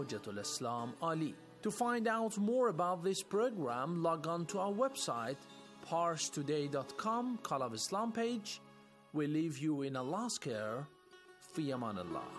Hujjatul Islam Ali. To find out more about this program, log on to our website, parstoday.com, Call of Islam page. We leave you in Allah's care. Fi amanillah.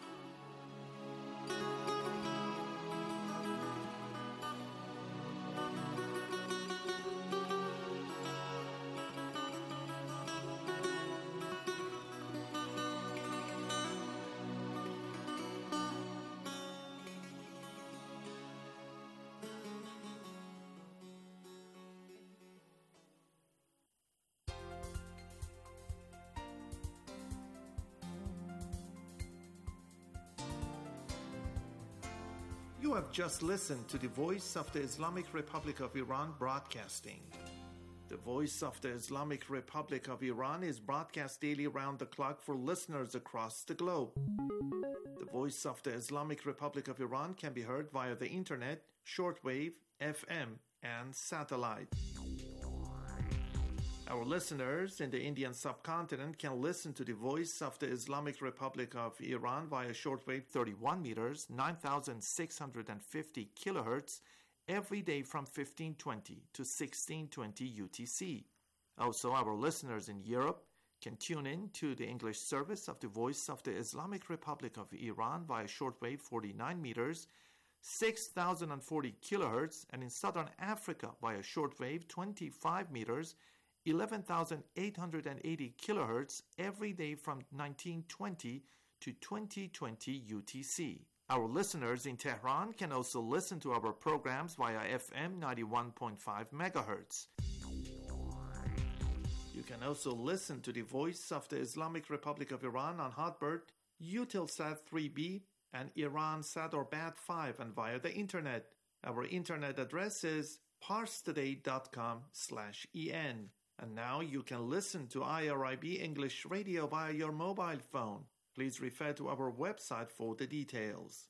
You have just listened to the Voice of the Islamic Republic of Iran broadcasting. The Voice of the Islamic Republic of Iran is broadcast daily round the clock for listeners across the globe. The Voice of the Islamic Republic of Iran can be heard via the internet, shortwave, FM, and satellite. Our listeners in the Indian subcontinent can listen to the Voice of the Islamic Republic of Iran via shortwave 31 meters, 9,650 kilohertz, every day from 1520 to 1620 UTC. Also, our listeners in Europe can tune in to the English service of the Voice of the Islamic Republic of Iran via shortwave 49 meters, 6,040 kilohertz, and in Southern Africa via shortwave 25 meters, 11,880 kilohertz every day from 1920 to 2020 UTC. Our listeners in Tehran can also listen to our programs via FM 91.5 megahertz. You can also listen to the Voice of the Islamic Republic of Iran on Hotbird, Eutelsat 3B, and Iransat or Bat5, and via the internet. Our internet address is parstoday.com/en. And now you can listen to IRIB English Radio via your mobile phone. Please refer to our website for the details.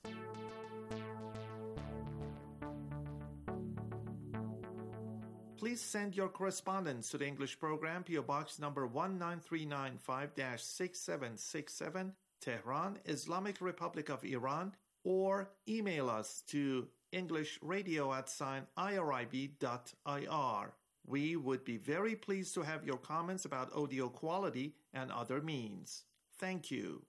Please send your correspondence to the English program, PO Box number 19395-6767, Tehran, Islamic Republic of Iran, or email us to englishradio@irib.ir. We would be very pleased to have your comments about audio quality and other means. Thank you.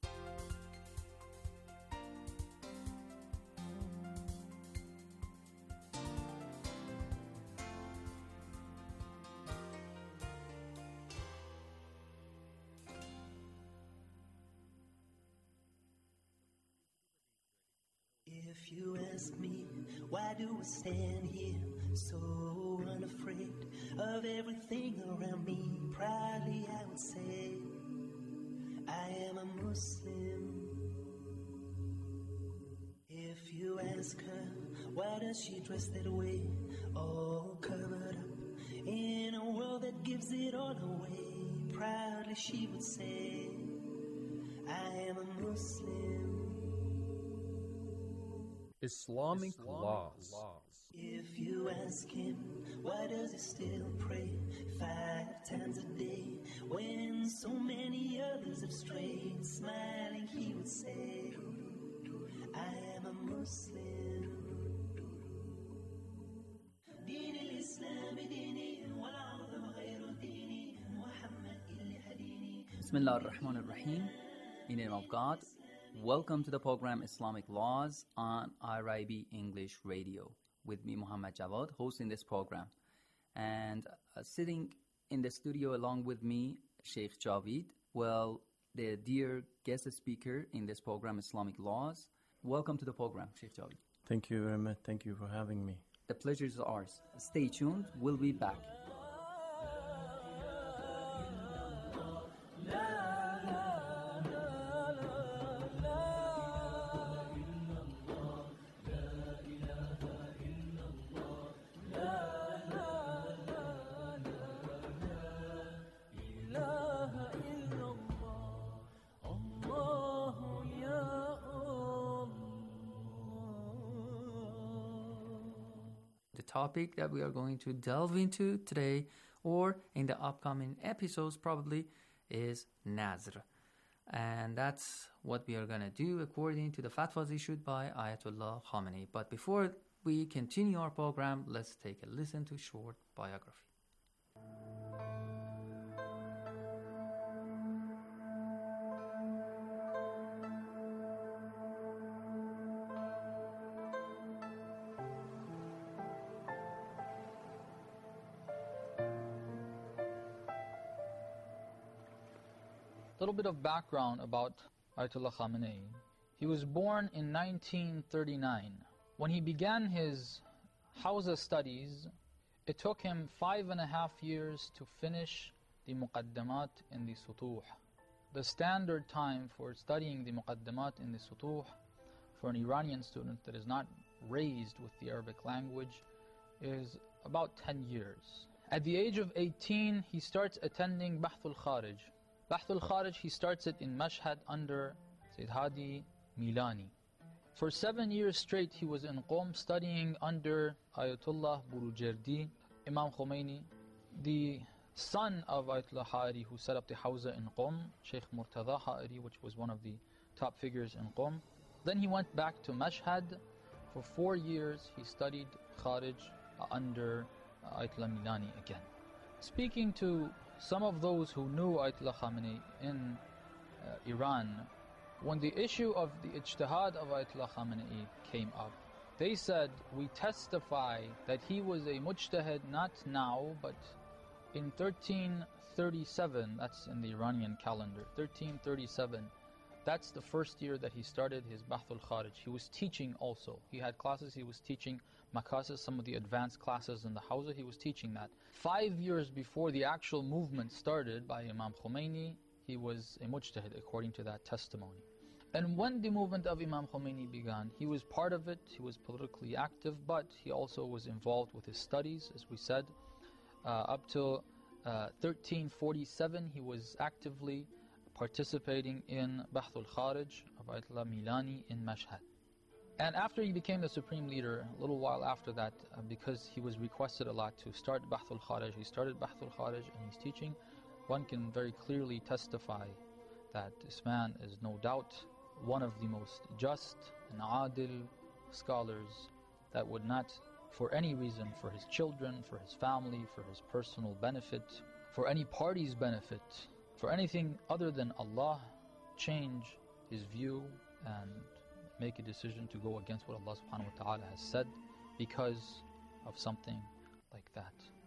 If you ask me, why do I stand here so unafraid of everything around me? Proudly I would say, I am a Muslim. If you ask her, why does she dress that way, all covered up in a world that gives it all away? Proudly she would say, I am a Muslim. Islamic laws. If you ask him, why does he still pray 5 times a day when so many others have strayed? Smiling he would say, I am a Muslim. دين الإسلام ديني والعرض غير ديني محمد اللي هديني. Bismillah ar-Rahman ar-Rahim. In the name of God. Welcome to the program Islamic Laws on IRIB English Radio with me, Muhammad Jawad, hosting this program. And sitting in the studio along with me, Sheikh Javid, well, the dear guest speaker in this program, Islamic Laws. Welcome to the program, Sheikh Javid. Thank you very much. Thank you for having me. The pleasure is ours. Stay tuned. We'll be back. The topic that we are going to delve into today or in the upcoming episodes probably is Nazr. And that's what we are going to do according to the fatwas issued by Ayatollah Khamenei. But before we continue our program, let's take a listen to short biography. A little bit of background about Ayatollah Khamenei. He was born in 1939. When he began his Hawza studies, it took him 5.5 years to finish the Muqaddamat in the Sutuh. The standard time for studying the Muqaddamat in the Sutuh for an Iranian student that is not raised with the Arabic language is about 10 years. At the age of 18, he starts attending Bahthul Kharij. Bahthul Kharij, he starts it in Mashhad under Sayyid Hadi Milani. For 7 years straight, he was in Qom studying under Ayatollah Burujerdi, Imam Khomeini, the son of Ayatollah Ha'iri, who set up the Hawza in Qom, Sheikh Murtada Ha'iri, which was one of the top figures in Qom. Then he went back to Mashhad. For 4 years, he studied Kharij under Ayatollah Milani again. Speaking to some of those who knew Ayatollah Khamenei in Iran, when the issue of the ijtihad of Ayatollah Khamenei came up, they said, we testify that he was a mujtahid not now, but in 1337, that's in the Iranian calendar, 1337, that's the first year that he started his Bahthul Kharij. He was teaching also. He had classes, he was teaching Makasis, some of the advanced classes in the Hawza, he was teaching that. 5 years before the actual movement started by Imam Khomeini, he was a mujtahid according to that testimony. And when the movement of Imam Khomeini began, he was part of it, he was politically active, but he also was involved with his studies, as we said. Up till 1347, he was actively participating in Bahthul Kharij of Ayatollah Milani in Mashhad. And after he became the supreme leader, a little while after that, because he was requested a lot to start Bahthul Kharij, he started Bahthul Kharij and he's teaching. One can very clearly testify that this man is no doubt one of the most just and adil scholars that would not, for any reason, for his children, for his family, for his personal benefit, for any party's benefit, for anything other than Allah, change his view and make a decision to go against what Allah subhanahu wa ta'ala has said because of something like that.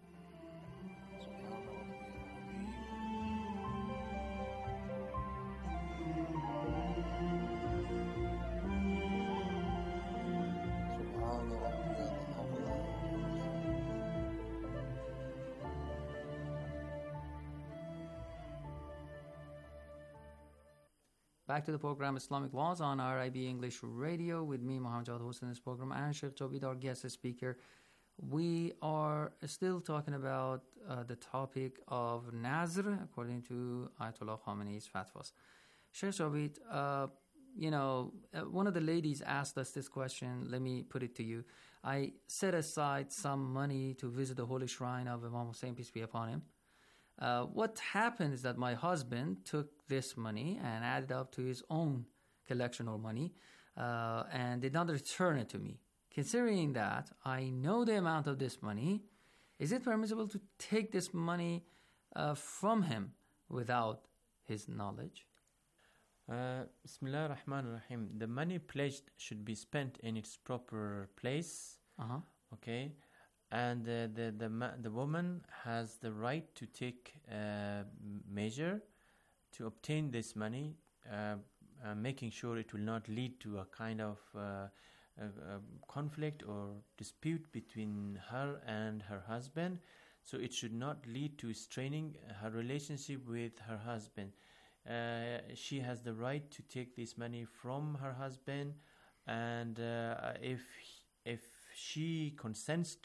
Back to the program Islamic Laws on RIB English Radio with me, Muhammad Jawad, hosting this program, and Sheikh Jawid, our guest speaker. We are still talking about the topic of Nazr according to Ayatollah Khamenei's fatwas. Sheikh Jawid, one of the ladies asked us this question. Let me put it to you. I set aside some money to visit the holy shrine of Imam Hussein, peace be upon him. What happened is that my husband took this money and added up to his own collection of money and did not return it to me. Considering that I know the amount of this money, is it permissible to take this money from him without his knowledge? Bismillah ar-Rahman ar-Rahim. The money pledged should be spent in its proper place. Okay. And the woman has the right to take measure to obtain this money, making sure it will not lead to a kind of conflict or dispute between her and her husband. So it should not lead to straining her relationship with her husband. She has the right to take this money from her husband, and if she consents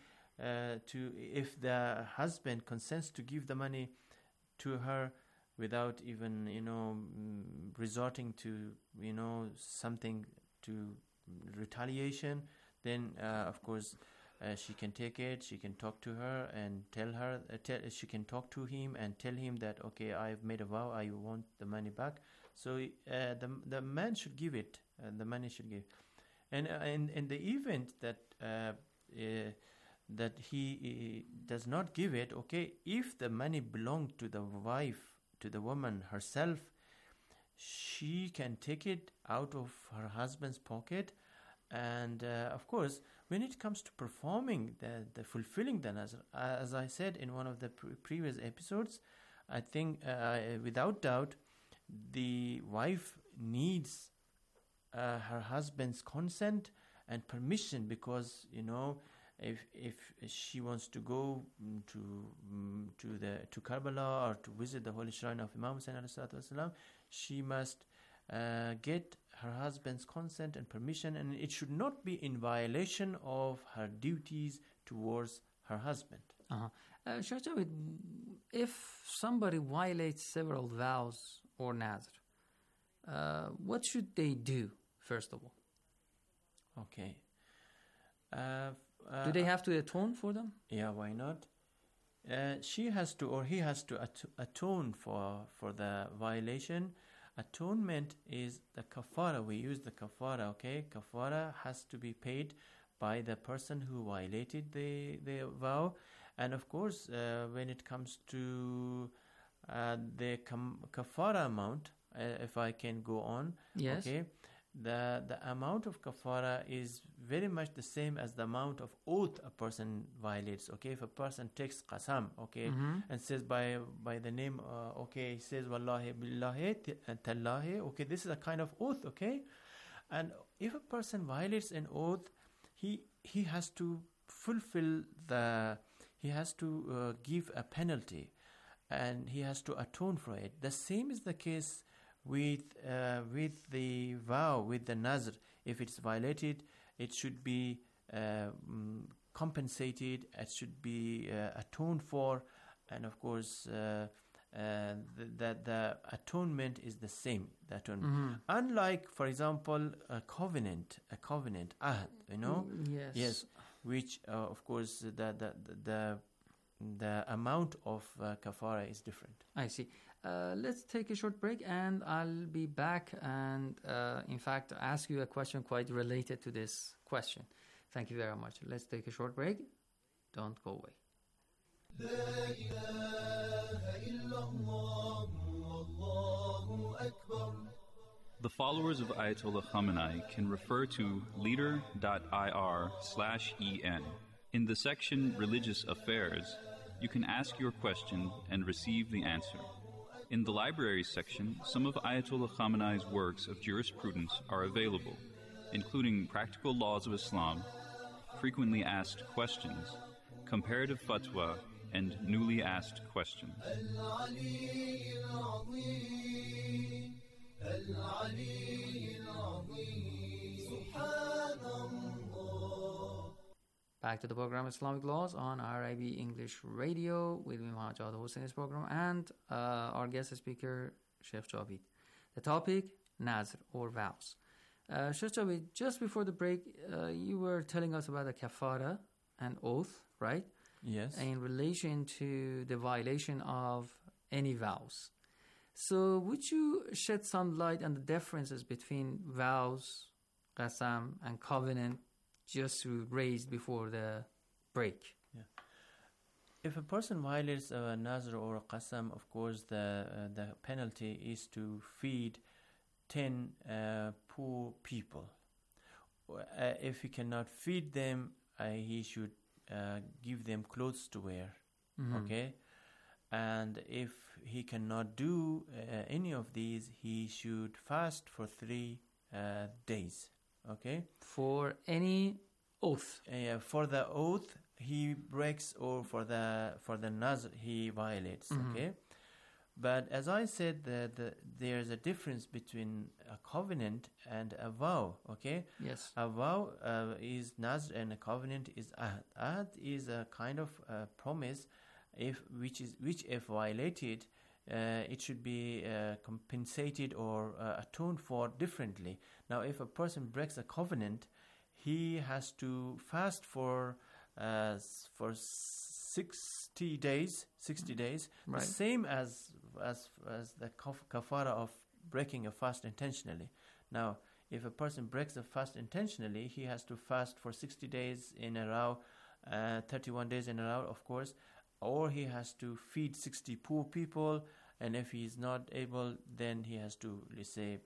if the husband consents to give the money to her without even resorting to something to retaliation, then of course she can take it. She can talk to her and she can talk to him and tell him that, okay, I've made a vow, I want the money back. So the man should give it. The money should give. And in the event that he does not give it, okay, if the money belonged to the wife, to the woman herself, she can take it out of her husband's pocket. And of course, when it comes to performing the fulfilling the nazr, as I said in one of the previous episodes, I think without doubt the wife needs her husband's consent and permission, because if she wants to go to Karbala or to visit the holy shrine of Imam Hussain alayhi salatu wasalam, she must get her husband's consent and permission, and it should not be in violation of her duties towards her husband. Sheikh Javed, if somebody violates several vows or nazr, what should they do, first of all? Okay. Do they have to atone for them? Yeah, why not? She has to, or he has to atone for the violation. Atonement is the kafara. We use the kafara, okay? Kafara has to be paid by the person who violated the vow. And of course, when it comes to the kafara amount, if I can go on, yes. Okay, the amount of kafara is very much the same as the amount of oath a person violates. Okay, if a person takes qasam, okay, and says by the name, okay, he says wallahi billahi tallahi, okay, this is a kind of oath, okay, and if a person violates an oath, he has to fulfill he has to give a penalty, and he has to atone for it. The same is the case with the vow, with the nazr. If it's violated, it should be compensated, it should be atoned for, and of course the atonement is the same. The atonement. Unlike, for example, a covenant, ahd, yes, which of course the amount of kafara is different. I see. Let's take a short break, and I'll be back and in fact ask you a question quite related to this question. Thank you very much. Let's take a short break. Don't go away. The followers of Ayatollah Khamenei can refer to leader.ir/en. In the section Religious Affairs, you can ask your question and receive the answer. In the libraries section, some of Ayatollah Khamenei's works of jurisprudence are available, including Practical Laws of Islam, Frequently Asked Questions, Comparative Fatwa, and Newly Asked Questions. Back to the program Islamic Laws on RIB English Radio with Muhammad Jawad Hossain's program and our guest speaker, Sheikh Javed. The topic, nazr or vows. Sheikh Javed, just before the break, you were telling us about the kafara and oath, right? Yes. In relation to the violation of any vows. So would you shed some light on the differences between vows, qasam, and covenant, just raised before the break? Yeah. If a person violates a nazr or a qasam, of course the penalty is to feed 10 poor people. If he cannot feed them, he should give them clothes to wear. Okay, and if he cannot do any of these, he should fast for 3 days. Okay, for any oath. For the oath he breaks, or for the nazr he violates. Okay, but as I said, there's a difference between a covenant and a vow. Okay, yes, a vow is nazr, and a covenant is ahd. Ahd is a kind of promise, which if violated, it should be compensated or atoned for differently. Now, if a person breaks a covenant, he has to fast for 60 days. Right. The same as the kafara of breaking a fast intentionally. Now, if a person breaks a fast intentionally, he has to fast for 60 days in a row, 31 days in a row, of course, or he has to feed 60 poor people, and if he is not able, then he has to, let's say,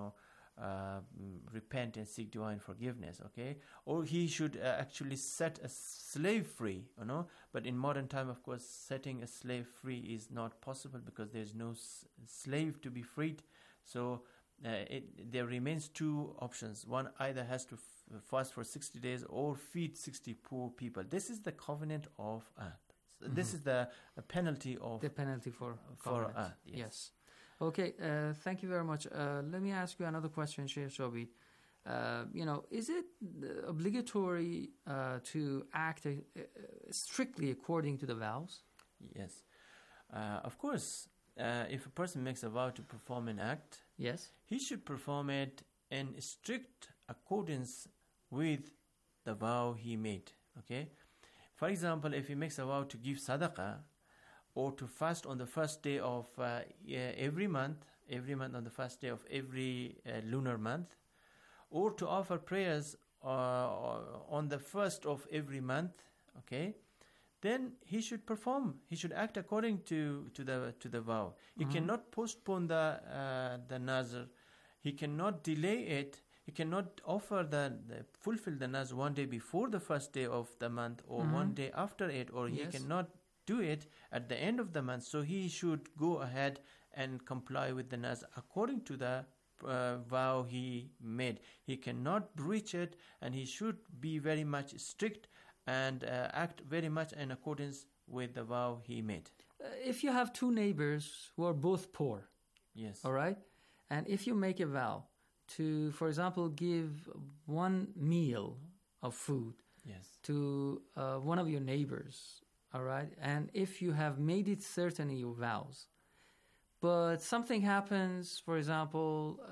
repent and seek divine forgiveness, okay? Or he should actually set a slave free, but in modern time, of course, setting a slave free is not possible because there's no slave to be freed. So there remains two options. One either has to fast for 60 days or feed 60 poor people. This is the covenant of Ahd. This is the penalty of... The penalty for Ahd, yes. Okay, thank you very much. Let me ask you another question, Sheikh Shobi. Is it obligatory to act strictly according to the vows? Yes. Of course, if a person makes a vow to perform an act, yes, he should perform it in strict accordance with the vow he made. Okay? For example, if he makes a vow to give sadaqah, or to fast on the first day of every month on the first day of every lunar month, or to offer prayers on the first of every month, okay, then he should perform. He should act according to the vow. He cannot postpone the nazr. He cannot delay it. He cannot offer fulfill the nazr one day before the first day of the month, or one day after it, or he cannot do it at the end of the month. So he should go ahead and comply with the nazr according to the vow he made. He cannot breach it, and he should be very much strict and act very much in accordance with the vow he made. If you have two neighbors who are both poor, yes, all right, and if you make a vow to, for example, give one meal of food, yes, to one of your neighbors, all right, and if you have made it certain in your vows, but something happens, for example,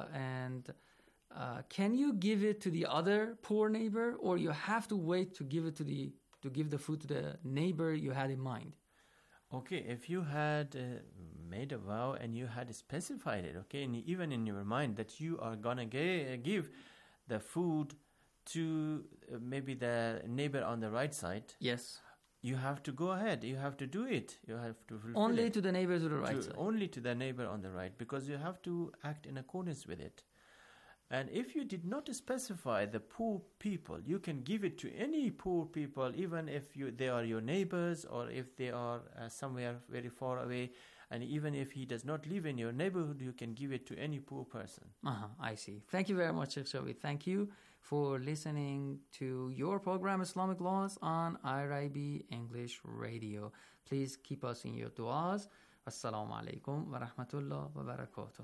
can you give it to the other poor neighbor, or you have to wait to give the food to the neighbor you had in mind? Okay, if you had made a vow and you had specified it, okay, and even in your mind that you are gonna give the food to maybe the neighbor on the right side, yes, you have to go ahead. You have to do it. You have to fulfill only it. To the neighbor to the right side. Only to the neighbor on the right, because you have to act in accordance with it. And if you did not specify the poor people, you can give it to any poor people, even if they are your neighbors, or if they are somewhere very far away. And even if he does not live in your neighborhood, you can give it to any poor person. I see. Thank you very much, Sheikh Shobi. Thank you for listening to your program, Islamic Laws, on IRIB English Radio. Please keep us in your du'as. Assalamu alaikum wa rahmatullah wa barakatuh.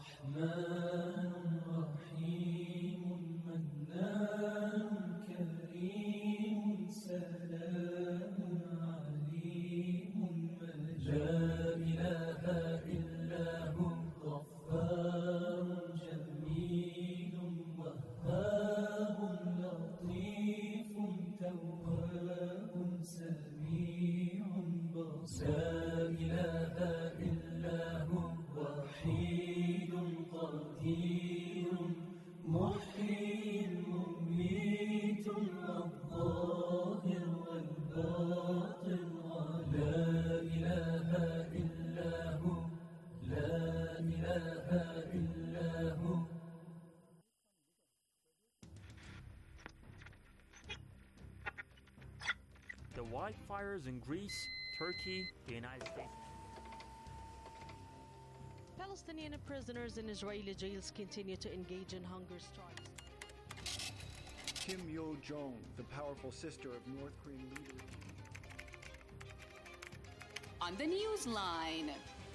The wildfires in Greece, Turkey, the United States. Palestinian prisoners in Israeli jails continue to engage in hunger strikes. Kim Yo-jong, the powerful sister of North Korean leader. On the Newsline.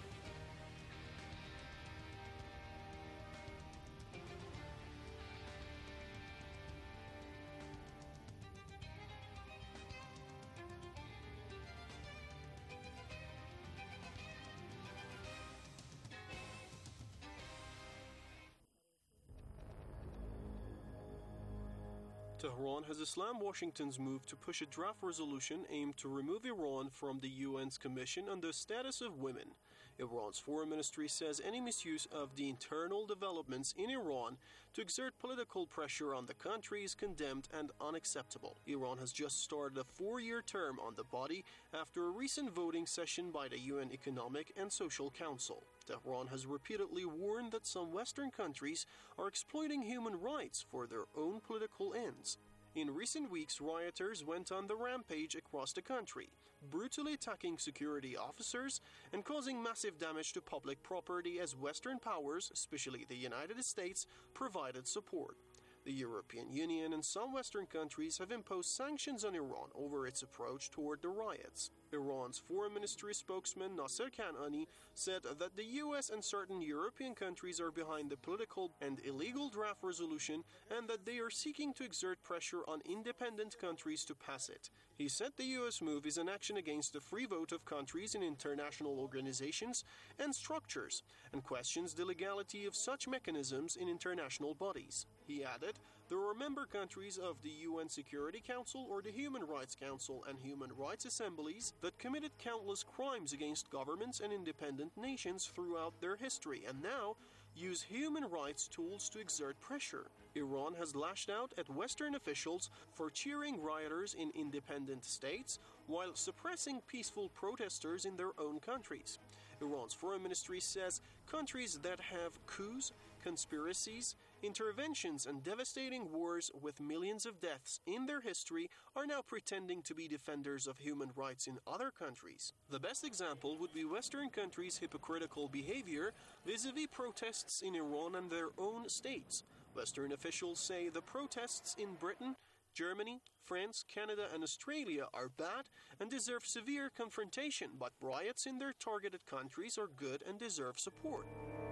Tehran has Islam Washington's move to push a draft resolution aimed to remove Iran from the UN's Commission on the Status of Women. Iran's foreign ministry says any misuse of the internal developments in Iran to exert political pressure on the country is condemned and unacceptable. Iran has just started a 4-year term on the body after a recent voting session by the UN Economic and Social Council. Tehran has repeatedly warned that some Western countries are exploiting human rights for their own political ends. In recent weeks, rioters went on the rampage across the country, brutally attacking security officers and causing massive damage to public property as Western powers, especially the United States, provided support. The European Union and some Western countries have imposed sanctions on Iran over its approach toward the riots. Iran's foreign ministry spokesman Nasser Kanani said that the US and certain European countries are behind the political and illegal draft resolution and that they are seeking to exert pressure on independent countries to pass it. He said the US move is an action against the free vote of countries in international organizations and structures and questions the legality of such mechanisms in international bodies. He added, there are member countries of the UN Security Council or the Human Rights Council and Human Rights Assemblies that committed countless crimes against governments and independent nations throughout their history and now use human rights tools to exert pressure. Iran has lashed out at Western officials for cheering rioters in independent states while suppressing peaceful protesters in their own countries. Iran's foreign ministry says countries that have coups, conspiracies, interventions, and devastating wars with millions of deaths in their history are now pretending to be defenders of human rights in other countries. The best example would be Western countries' hypocritical behavior vis-a-vis protests in Iran and their own states. Western officials say the protests in Britain, Germany, France, Canada, and Australia are bad and deserve severe confrontation, but riots in their targeted countries are good and deserve support.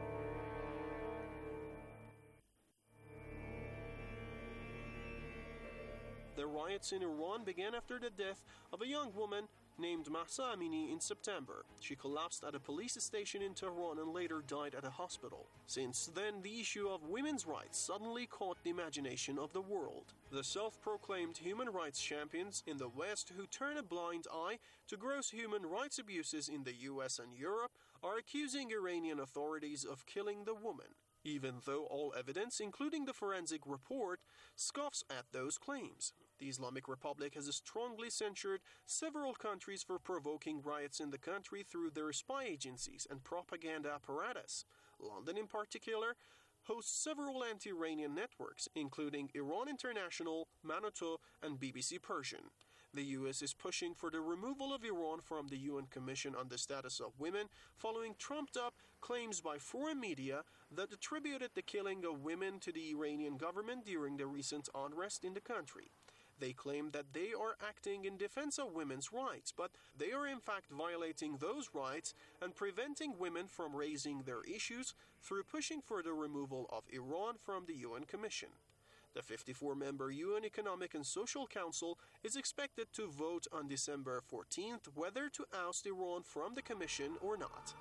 The riots in Iran began after the death of a young woman named Mahsa Amini in September. She collapsed at a police station in Tehran and later died at a hospital. Since then, the issue of women's rights suddenly caught the imagination of the world. The self-proclaimed human rights champions in the West who turn a blind eye to gross human rights abuses in the US and Europe are accusing Iranian authorities of killing the woman, even though all evidence, including the forensic report, scoffs at those claims. The Islamic Republic has strongly censured several countries for provoking riots in the country through their spy agencies and propaganda apparatus. London, in particular, hosts several anti-Iranian networks, including Iran International, Manoto, and BBC Persian. The U.S. is pushing for the removal of Iran from the UN Commission on the Status of Women following trumped-up claims by foreign media that attributed the killing of women to the Iranian government during the recent unrest in the country. They claim that they are acting in defense of women's rights, but they are in fact violating those rights and preventing women from raising their issues through pushing for the removal of Iran from the UN Commission. The 54-member UN Economic and Social Council is expected to vote on December 14th whether to oust Iran from the Commission or not.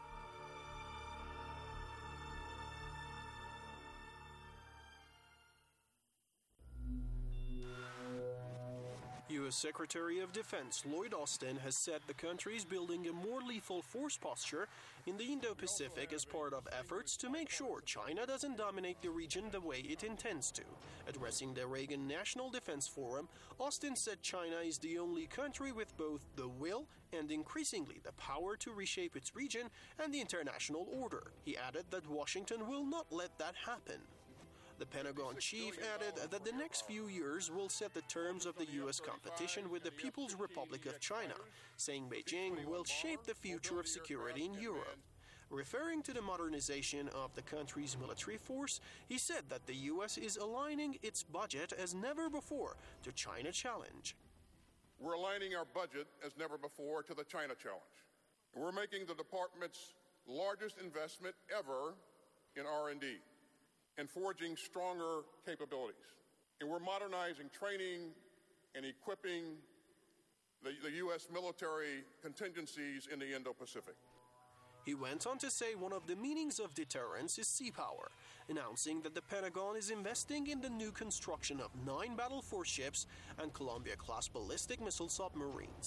U.S. Secretary of Defense Lloyd Austin has said the country is building a more lethal force posture in the Indo-Pacific as part of efforts to make sure China doesn't dominate the region the way it intends to. Addressing the Reagan National Defense Forum, Austin said China is the only country with both the will and increasingly the power to reshape its region and the international order. He added that Washington will not let that happen. The Pentagon chief added that the next few years will set the terms of the U.S. competition with the People's Republic of China, saying Beijing will shape the future of security in Europe. Referring to the modernization of the country's military force, he said that the U.S. is aligning its budget as never before to China challenge. We're aligning our budget as never before to the China challenge. We're making the department's largest investment ever in R&D. And forging stronger capabilities. And we're modernizing training and equipping the U.S. military contingencies in the Indo-Pacific. He went on to say one of the meanings of deterrence is sea power, announcing that the Pentagon is investing in the new construction of 9 battle force ships and Columbia-class ballistic missile submarines.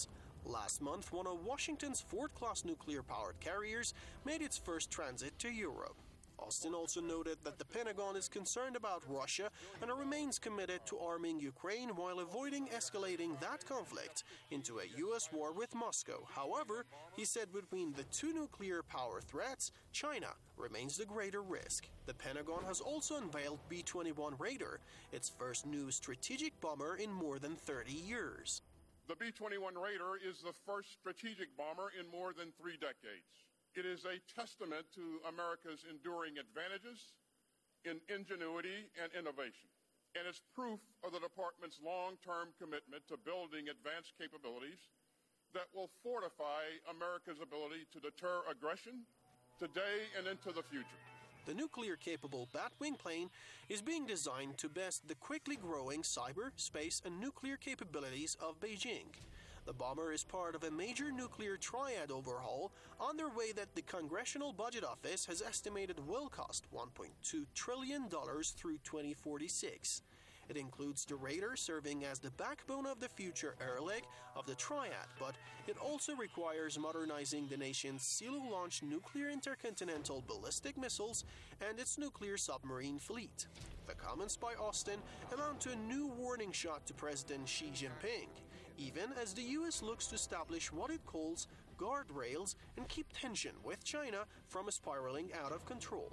Last month, one of Washington's Ford-class nuclear-powered carriers made its first transit to Europe. Austin also noted that the Pentagon is concerned about Russia and remains committed to arming Ukraine while avoiding escalating that conflict into a U.S. war with Moscow. However, he said between the two nuclear power threats, China remains the greater risk. The Pentagon has also unveiled B-21 Raider, its first new strategic bomber in more than 30 years. The B-21 Raider is the first strategic bomber in more than 3 decades. It is a testament to America's enduring advantages in ingenuity and innovation, and it's proof of the department's long-term commitment to building advanced capabilities that will fortify America's ability to deter aggression today and into the future. The nuclear-capable Batwing plane is being designed to best the quickly growing cyber, space, and nuclear capabilities of Beijing. The bomber is part of a major nuclear triad overhaul underway that the Congressional Budget Office has estimated will cost $1.2 trillion through 2046. It includes the Raider serving as the backbone of the future air leg of the triad, but it also requires modernizing the nation's Silo-launched nuclear intercontinental ballistic missiles and its nuclear submarine fleet. The comments by Austin amount to a new warning shot to President Xi Jinping, even as the U.S. looks to establish what it calls guardrails and keep tension with China from spiraling out of control.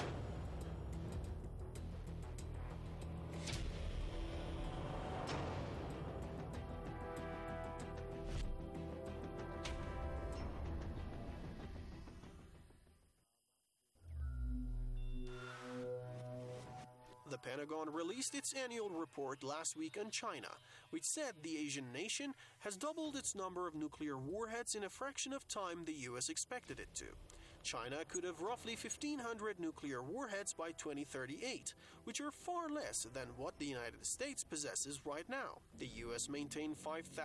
The Pentagon released its annual report last week on China, which said the Asian nation has doubled its number of nuclear warheads in a fraction of time the U.S. expected it to. China could have roughly 1,500 nuclear warheads by 2038, which are far less than what the United States possesses right now. The U.S. maintained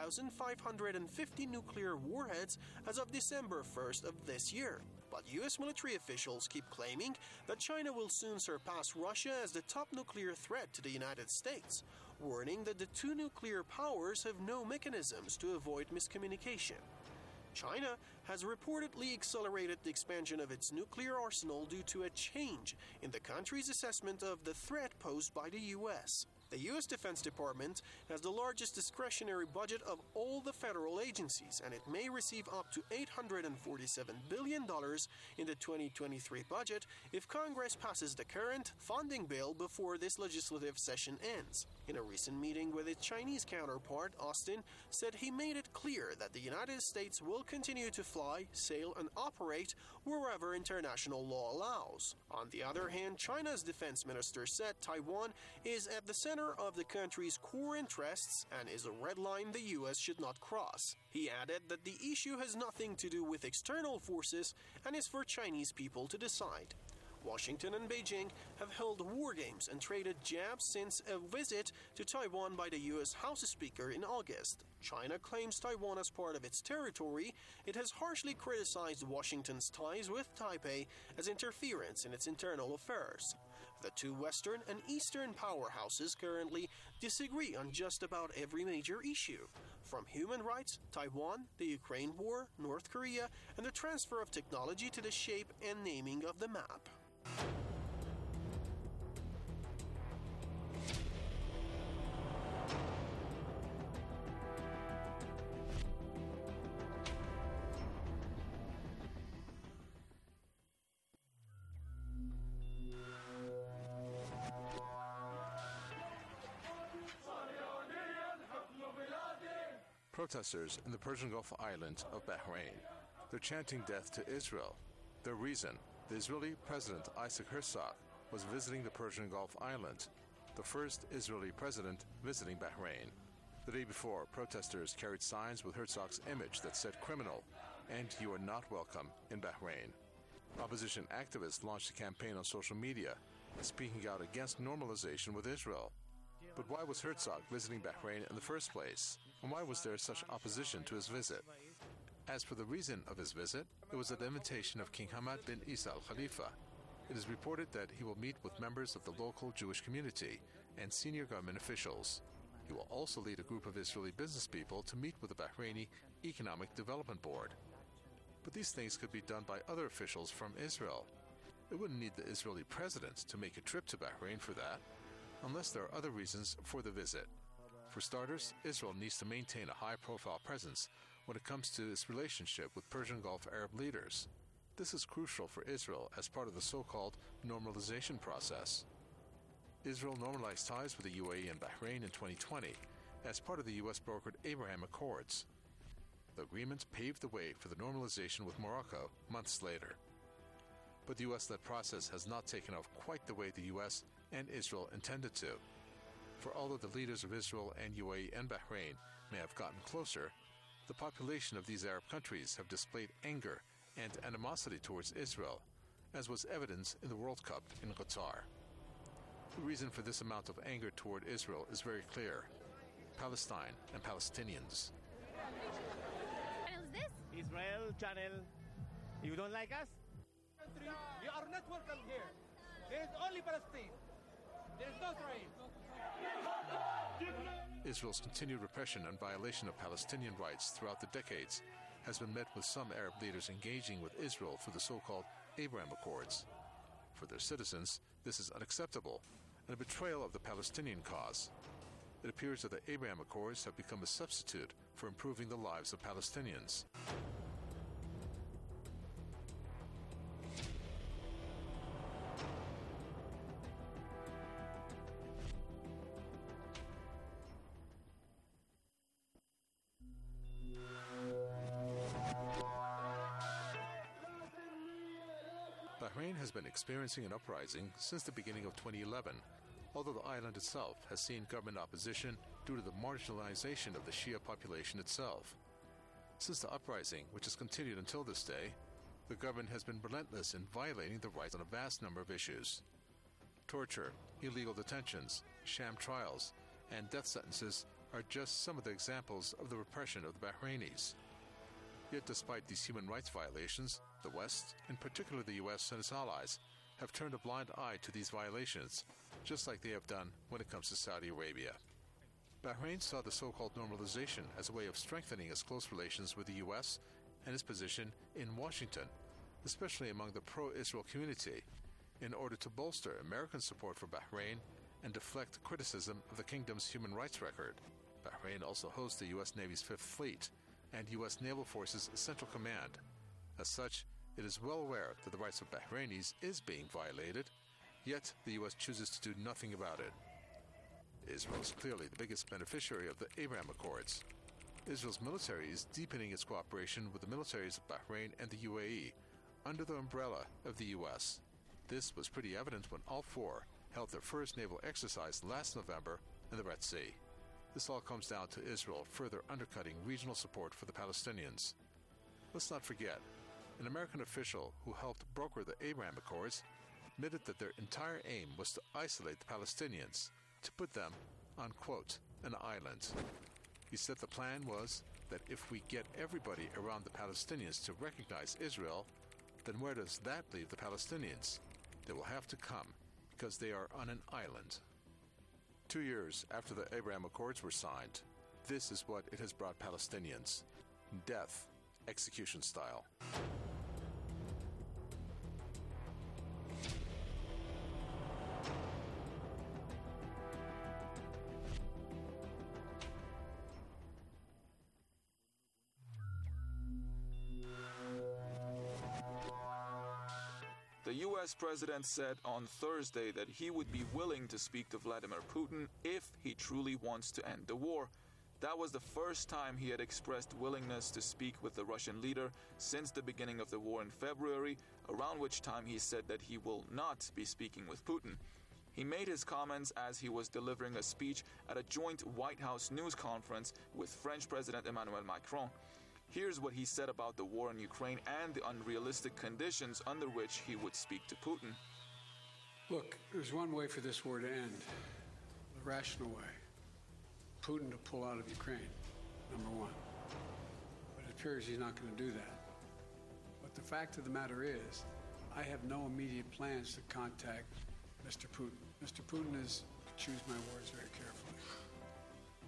5,550 nuclear warheads as of December 1st of this year. But U.S. military officials keep claiming that China will soon surpass Russia as the top nuclear threat to the United States, warning that the two nuclear powers have no mechanisms to avoid miscommunication. China has reportedly accelerated the expansion of its nuclear arsenal due to a change in the country's assessment of the threat posed by the U.S. The U.S. Defense Department has the largest discretionary budget of all the federal agencies, and it may receive up to $847 billion in the 2023 budget if Congress passes the current funding bill before this legislative session ends. In a recent meeting with its Chinese counterpart, Austin said he made it clear that the United States will continue to fly, sail, and operate wherever international law allows. On the other hand, China's defense minister said Taiwan is at the center of the country's core interests and is a red line the U.S. should not cross. He added that the issue has nothing to do with external forces and is for Chinese people to decide. Washington and Beijing have held war games and traded jabs since a visit to Taiwan by the U.S. House Speaker in August. China claims Taiwan as part of its territory. It has harshly criticized Washington's ties with Taipei as interference in its internal affairs. The two Western and Eastern powerhouses currently disagree on just about every major issue, from human rights, Taiwan, the Ukraine war, North Korea, and the transfer of technology to the shape and naming of the map. Protesters in the Persian Gulf island of Bahrain. They're chanting death to Israel. Their reason, the Israeli President Isaac Herzog was visiting the Persian Gulf island, the first Israeli president visiting Bahrain. The day before, protesters carried signs with Herzog's image that said "criminal" and "you are not welcome" in Bahrain. Opposition activists launched a campaign on social media, speaking out against normalization with Israel. But why was Herzog visiting Bahrain in the first place? And why was there such opposition to his visit? As for the reason of his visit, it was at the invitation of King Hamad bin Isa al Khalifa. It is reported that he will meet with members of the local Jewish community and senior government officials. He will also lead a group of Israeli business people to meet with the Bahraini Economic Development Board. But these things could be done by other officials from Israel. It wouldn't need the Israeli president to make a trip to Bahrain for that, unless there are other reasons for the visit. For starters, Israel needs to maintain a high-profile presence when it comes to its relationship with Persian Gulf Arab leaders. This is crucial for Israel as part of the so-called normalization process. Israel normalized ties with the UAE and Bahrain in 2020 as part of the U.S.-brokered Abraham Accords. The agreement paved the way for the normalization with Morocco months later. But the U.S.-led process has not taken off quite the way the U.S. and Israel intended to. For although the leaders of Israel and UAE and Bahrain may have gotten closer, the population of these Arab countries have displayed anger and animosity towards Israel, as was evident in the World Cup in Qatar. The reason for this amount of anger toward Israel is very clear: Palestine and Palestinians. Channel is this? Israel channel. You don't like us? You are not welcome here. There is only Palestine. There is no Israel. Israel's continued repression and violation of Palestinian rights throughout the decades has been met with some Arab leaders engaging with Israel through the so-called Abraham Accords. For their citizens, this is unacceptable and a betrayal of the Palestinian cause. It appears that the Abraham Accords have become a substitute for improving the lives of Palestinians. Bahrain has been experiencing an uprising since the beginning of 2011, although the island itself has seen government opposition due to the marginalization of the Shia population itself. Since the uprising, which has continued until this day, the government has been relentless in violating the rights on a vast number of issues. Torture, illegal detentions, sham trials, and death sentences are just some of the examples of the repression of the Bahrainis. Yet despite these human rights violations, the West, in particular the U.S. and its allies, have turned a blind eye to these violations, just like they have done when it comes to Saudi Arabia. Bahrain saw the so-called normalization as a way of strengthening its close relations with the U.S. and its position in Washington, especially among the pro-Israel community, in order to bolster American support for Bahrain and deflect criticism of the kingdom's human rights record. Bahrain also hosts the U.S. Navy's Fifth Fleet and U.S. Naval Forces Central Command. As such, it is well aware that the rights of Bahrainis is being violated, yet the U.S. chooses to do nothing about it. Israel is clearly the biggest beneficiary of the Abraham Accords. Israel's military is deepening its cooperation with the militaries of Bahrain and the UAE under the umbrella of the U.S. This was pretty evident when all four held their first naval exercise last November in the Red Sea. This all comes down to Israel further undercutting regional support for the Palestinians. Let's not forget, an American official who helped broker the Abraham Accords admitted that their entire aim was to isolate the Palestinians, to put them on, quote, an island. He said the plan was that if we get everybody around the Palestinians to recognize Israel, then where does that leave the Palestinians? They will have to come, because they are on an island. 2 years after the Abraham Accords were signed, this is what it has brought Palestinians: death, execution style. The U.S. president said on Thursday that he would be willing to speak to Vladimir Putin if he truly wants to end the war. That was the first time he had expressed willingness to speak with the Russian leader since the beginning of the war in February, around which time he said that he will not be speaking with Putin. He made his comments as he was delivering a speech at a joint White House news conference with French President Emmanuel Macron. Here's what he said about the war in Ukraine and the unrealistic conditions under which he would speak to Putin. Look, there's one way for this war to end, the rational way. Putin to pull out of Ukraine, number one. But it appears he's not going to do that. But the fact of the matter is, I have no immediate plans to contact Mr. Putin. Mr. Putin is, choose my words very carefully,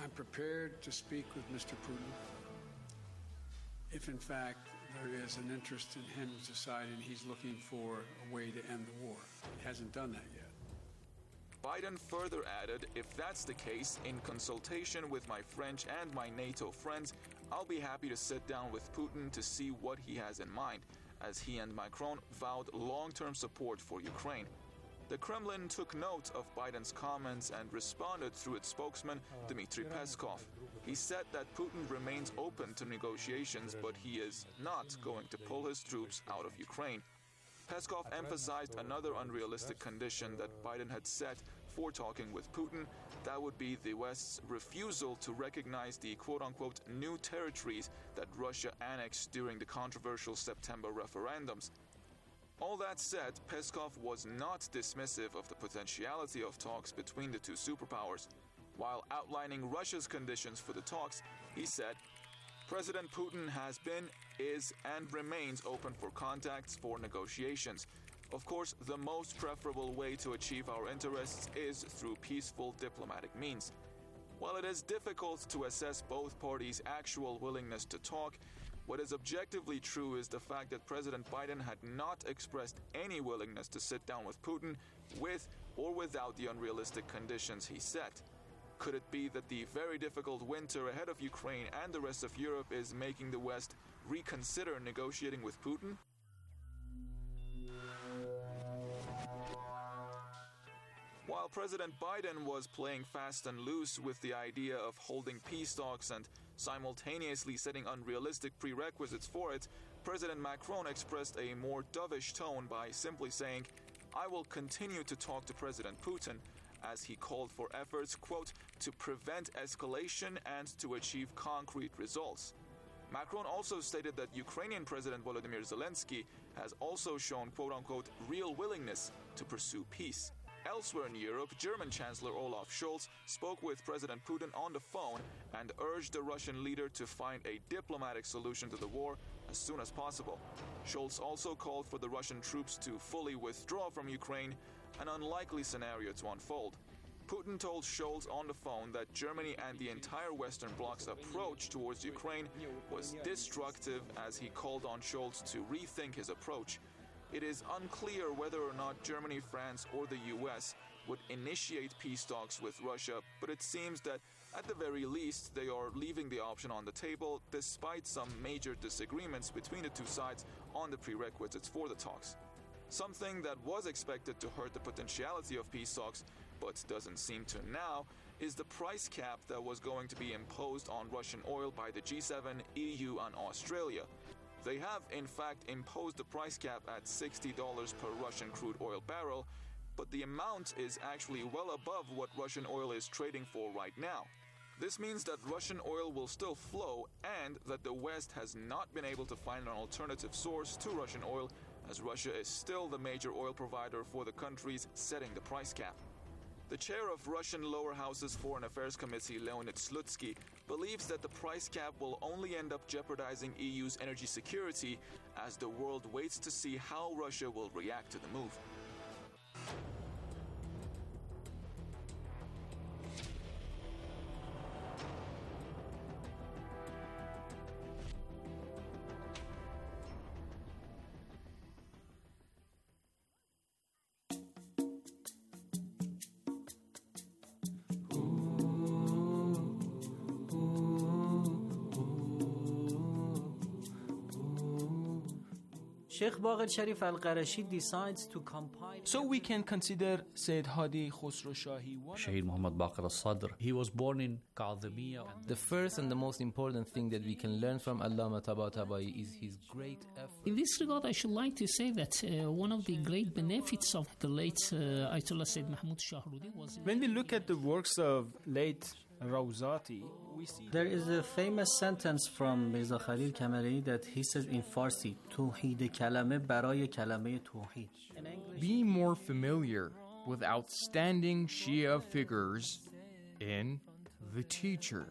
I'm prepared to speak with Mr. Putin if, in fact, there is an interest in him deciding he's looking for a way to end the war. He hasn't done that yet. Biden further added, if that's the case, in consultation with my French and my NATO friends, I'll be happy to sit down with Putin to see what he has in mind, as he and Macron vowed long-term support for Ukraine. The Kremlin took note of Biden's comments and responded through its spokesman, Dmitry Peskov. He said that Putin remains open to negotiations, but he is not going to pull his troops out of Ukraine. Peskov emphasized another unrealistic condition that Biden had set for talking with Putin. That would be the West's refusal to recognize the quote-unquote new territories that Russia annexed during the controversial September referendums. All that said, Peskov was not dismissive of the potentiality of talks between the two superpowers. While outlining Russia's conditions for the talks, he said, President Putin has been, is, and remains open for contacts for negotiations. Of course, the most preferable way to achieve our interests is through peaceful diplomatic means. While it is difficult to assess both parties' actual willingness to talk, what is objectively true is the fact that President Biden had not expressed any willingness to sit down with Putin with or without the unrealistic conditions he set. Could it be that the very difficult winter ahead of Ukraine and the rest of Europe is making the West reconsider negotiating with Putin? While President Biden was playing fast and loose with the idea of holding peace talks and simultaneously setting unrealistic prerequisites for it, President Macron expressed a more dovish tone by simply saying, I will continue to talk to President Putin, as he called for efforts, quote, to prevent escalation and to achieve concrete results. Macron also stated that Ukrainian President Volodymyr Zelensky has also shown, quote-unquote, real willingness to pursue peace. Elsewhere in Europe, German Chancellor Olaf Scholz spoke with President Putin on the phone and urged the Russian leader to find a diplomatic solution to the war as soon as possible. Scholz also called for the Russian troops to fully withdraw from Ukraine, an unlikely scenario to unfold. Putin told Scholz on the phone that Germany and the entire Western bloc's approach towards Ukraine was destructive, as he called on Scholz to rethink his approach. It is unclear whether or not Germany, France, or the US would initiate peace talks with Russia, but it seems that at the very least they are leaving the option on the table, despite some major disagreements between the two sides on the prerequisites for the talks. Something that was expected to hurt the potentiality of peace talks, but doesn't seem to now, is the price cap that was going to be imposed on Russian oil by the G7, EU, and Australia. They have, in fact, imposed the price cap at $60 per Russian crude oil barrel, but the amount is actually well above what Russian oil is trading for right now. This means that Russian oil will still flow and that the West has not been able to find an alternative source to Russian oil, as Russia is still the major oil provider for the countries setting the price cap. The chair of Russian Lower House's Foreign Affairs Committee, Leonid Slutsky, believes that the price cap will only end up jeopardizing EU's energy security as the world waits to see how Russia will react to the move. Sheikh Baqir Sharif Al-Qarashi decides to compile. So we can consider Sayyid Hadi Khosrow Shahi one. Shaheed Muhammad Baqir al-Sadr. He was born in Kadhimiya. The first and the most important thing that we can learn from Allama Tabatabai is his great effort. In this regard, I should like to say that one of the great benefits of the late Ayatollah Sayyid Mahmoud Shahrudi was... When we look at the works of late Rawzati, we see... There is a famous sentence from Mirza Khalil Kamari that he says in Farsi, Tawheed kalame baraye kalame tawheed. Be more familiar with outstanding Shia figures in The Teacher.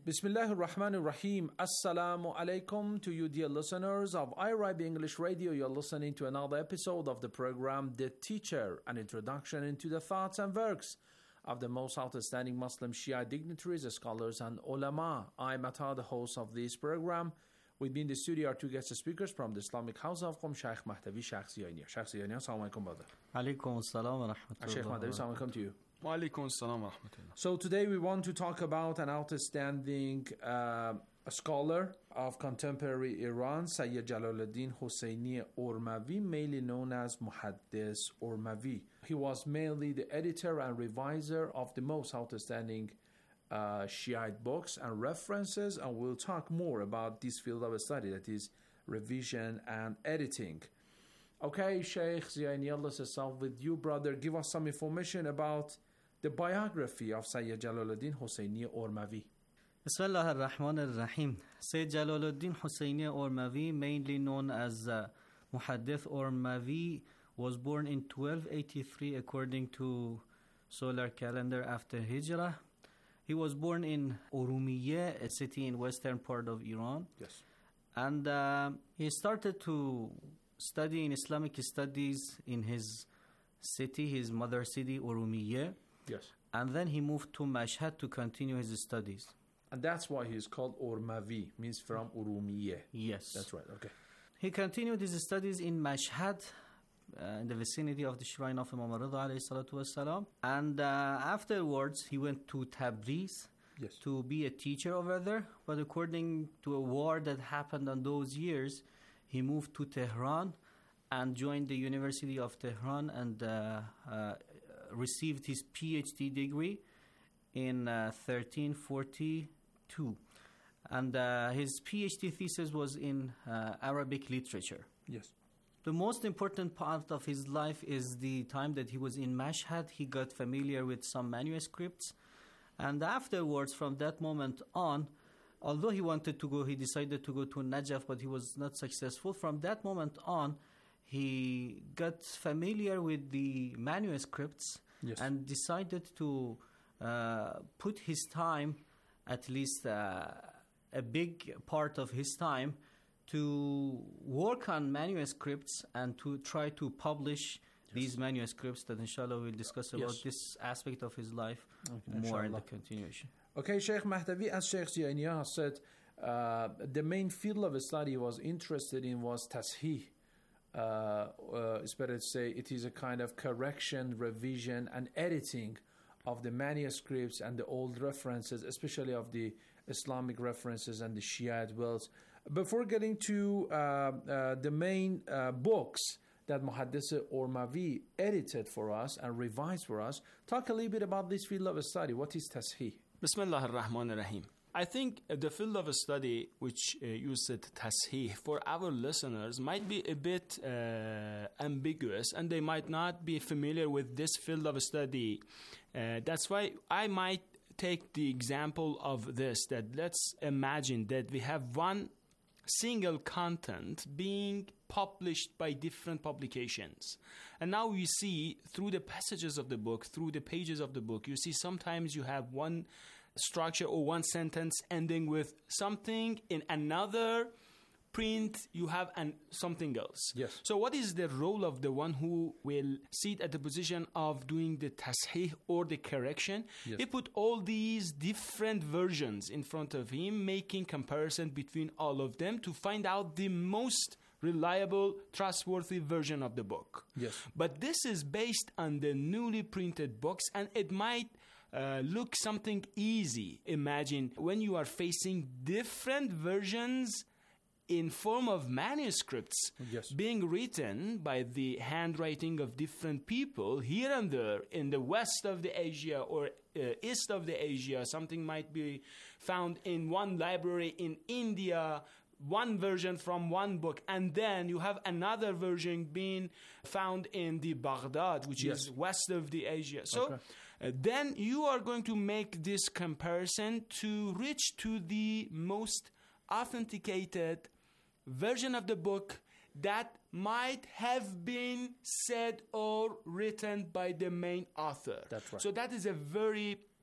Bismillah ar-Rahman ar-Rahim. Assalamu alaikum to you, dear listeners of IRIB English Radio. You're listening to another episode of the program The Teacher, an introduction into the thoughts and works of the most outstanding Muslim Shia dignitaries, scholars, and ulama. I'm Atta, the host of this program. With me in the studio are two guest speakers from the Islamic House of Qom, Sheikh Mahdavi, Sheikh Ziyania. Sheikh Ziyania, assalamu alaikum, brother. Alaikum assalam wa rahmatullah. Sheikh Mahdavi, assalamu alaikum to you. Wa alaikum assalam wa rahmatullah. So today we want to talk about an outstanding scholar of contemporary Iran, Sayyid Jalaluddin Hosseini Ormavi, mainly known as Muhaddis Ormavi. He was mainly the editor and reviser of the most outstanding Shiite books and references, and we'll talk more about this field of study, that is revision and editing. Okay, Sheikh Ziyani, let's start with you, brother. Give us some information about the biography of Sayyid Jalaluddin Hosseini Ormavi. Bismillah ar-Rahman ar-Rahim. Sayyid Jalaluddin Hosseini Ormavi, mainly known as Muhaddith Ormavi, was born in 1283 according to solar calendar after Hijrah. He was born in Urumiyeh, a city in western part of Iran. Yes. And he started to study in Islamic studies in his city, his mother city, Urumiyeh. Yes. And then he moved to Mashhad to continue his studies. And that's why he's called Ormavi, means from Urumiyeh. Yes. That's right, okay. He continued his studies in Mashhad, in the vicinity of the shrine of Imam Rida alayhi salatu wassalam. And afterwards, he went to Tabriz to be a teacher over there. But according to a war that happened on those years, he moved to Tehran and joined the University of Tehran and received his PhD degree in 1342. And his PhD thesis was in Arabic literature. Yes. The most important part of his life is the time that he was in Mashhad. He got familiar with some manuscripts. And afterwards, from that moment on, although he wanted to go, he decided to go to Najaf, but he was not successful. From that moment on, he got familiar with the manuscripts and decided to put his time, at least a big part of his time, to work on manuscripts and to try to publish these manuscripts that inshallah we'll discuss about this aspect of his life more in the continuation. Okay, Sheikh Mahdavi, as Sheikh Ziyania said, the main field of study he was interested in was tashih. It's better to say it is a kind of correction, revision, and editing of the manuscripts and the old references, especially of the Islamic references and the Shiite wells. Before getting to the main books that Muhaddis Ormavi edited for us and revised for us, talk a little bit about this field of study. What is tashih? Bismillah ar-Rahman ar-Rahim. I think the field of study which you said tashih for our listeners might be a bit ambiguous, and they might not be familiar with this field of study. That's why I might take the example of this, that let's imagine that we have one single content being published by different publications. And now you see through the passages of the book, through the pages of the book, you see sometimes you have one structure or one sentence ending with something, in another print you have something else. Yes. So what is the role of the one who will sit at the position of doing the tashih or the correction? Yes. He put all these different versions in front of him, making comparison between all of them to find out the most reliable, trustworthy version of the book. Yes. But this is based on the newly printed books, and it might look something easy. Imagine when you are facing different versions in form of manuscripts being written by the handwriting of different people here and there in the west of the Asia or east of the Asia. Something might be found in one library in India, one version from one book, and then you have another version being found in the Baghdad, which is west of the Asia. So then you are going to make this comparison to reach to the most authenticated version of the book that might have been said or written by the main author. That's right. So that is a very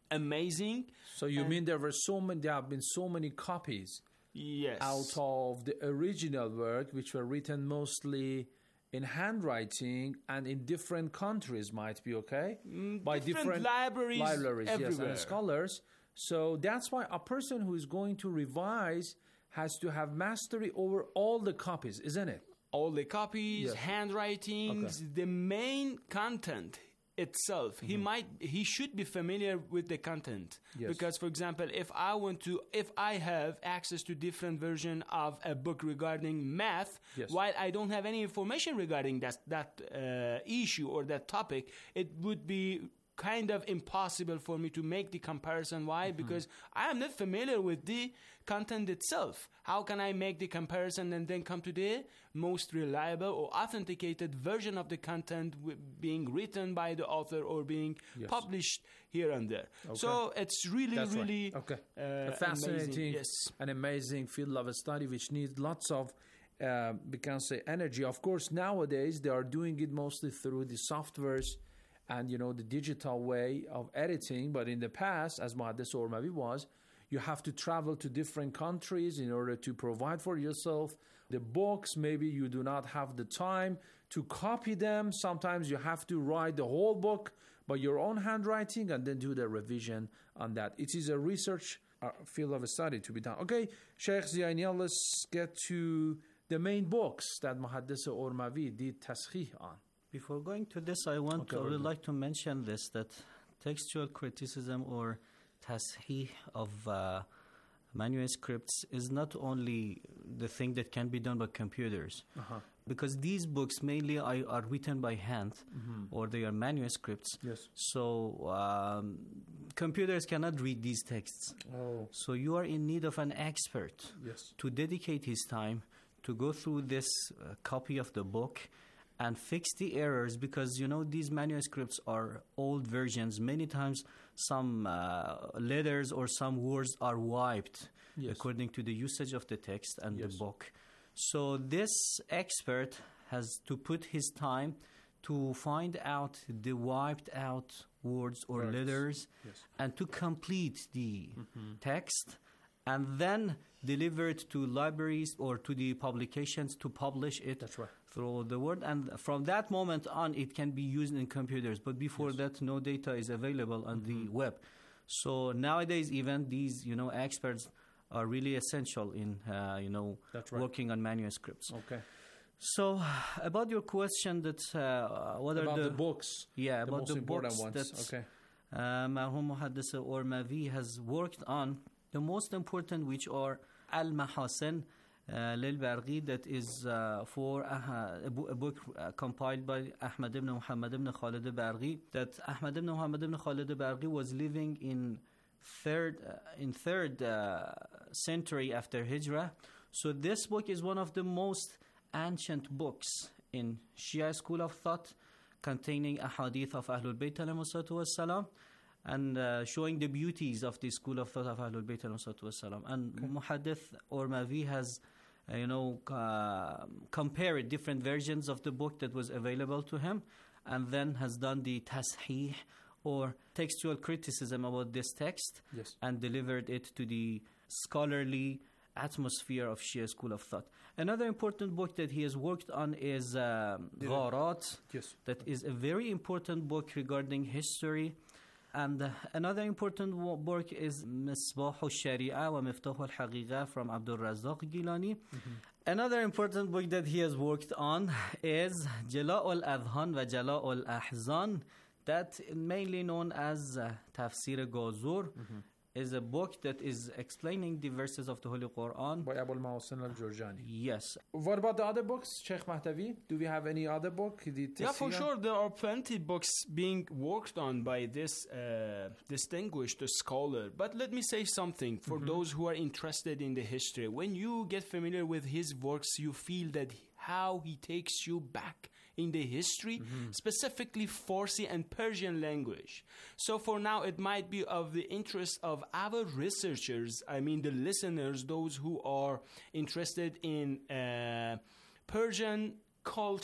amazing. So you mean there have been so many copies yes. out of the original work, which were written mostly in handwriting and in different countries, might be okay? By different libraries everywhere. Yes, and scholars. So that's why a person who is going to revise has to have mastery over all the copies, isn't it? All the copies, yes. handwritings, okay. the main content itself. He should be familiar with the content. Yes. Because, for example, if I have access to different version of a book regarding math, yes. while I don't have any information regarding that issue or that topic, it would be kind of impossible for me to make the comparison. Why? Because I am not familiar with the content itself. How can I make the comparison and then come to the most reliable or authenticated version of the content being written by the author or being yes. published here and there? Okay. So it's really, That's really right. Okay. A fascinating yes. and amazing field of study which needs lots of we can say energy. Of course, nowadays they are doing it mostly through the softwares and, the digital way of editing. But in the past, as Muhaddis Ormavi was, you have to travel to different countries in order to provide for yourself the books. Maybe you do not have the time to copy them. Sometimes you have to write the whole book by your own handwriting and then do the revision on that. It is a research field of study to be done. Okay, Sheikh Ziyaini, let's get to the main books that Muhaddis Ormavi did taskhih on. Before going to this, I would like to mention this, that textual criticism or tasheeh of manuscripts is not only the thing that can be done by computers. Because these books mainly are written by hand or they are manuscripts. Yes. So computers cannot read these texts. Oh. So you are in need of an expert yes. to dedicate his time to go through this copy of the book and fix the errors, because these manuscripts are old versions. Many times some letters or some words are wiped yes. according to the usage of the text and yes. the book. So this expert has to put his time to find out the wiped out words or letters yes. and to complete the text and then deliver it to libraries or to the publications to publish it. That's right. Through the word, and from that moment on it can be used in computers, but before yes. that no data is available on the web. So nowadays even these experts are really essential in That's right. working on manuscripts. Okay. So about your question that what about are the books, yeah, the about most the important books ones. that Okay. Marhum Muhaddis Ormavi has worked on, the most important which are Al-Mahasin Lil-Barghi, that is for a book compiled by Ahmad ibn Muhammad ibn Khalid Barghi, that Ahmad ibn Muhammad ibn Khalid Barghi was living in third century after Hijrah. So this book is one of the most ancient books in Shia school of thought, containing ahadith of Ahlul Bayt alayhi salatu wassalam, and showing the beauties of the school of thought of Ahlul Bayt alayhi salatu wassalam. And Muhaddith Ormavi has compared different versions of the book that was available to him, and then has done the tasheeh or textual criticism about this text yes. and delivered it to the scholarly atmosphere of Shia school of thought. Another important book that he has worked on is Gharat. Yes. That is a very important book regarding history. And another important work is Misbah al-Sharia wa Miftah al-Haqiqa from Abdul Razzaq Gilani. Another important book that he has worked on is Jala' al-Adhan wa Jala' al-Ahzan, that mainly known as Tafsir Ghazur, is a book that is explaining the verses of the Holy Quran by Abu al-Mawasin al-Jurjani. Yes. What about the other books, Sheikh Mahdavi? Do we have any other book? Yeah, for sure. There are plenty of books being worked on by this distinguished scholar. But let me say something for those who are interested in the history. When you get familiar with his works, you feel that how he takes you back in the history, specifically Farsi and Persian language. So for now, it might be of the interest of our researchers, I mean the listeners, those who are interested in Persian culture.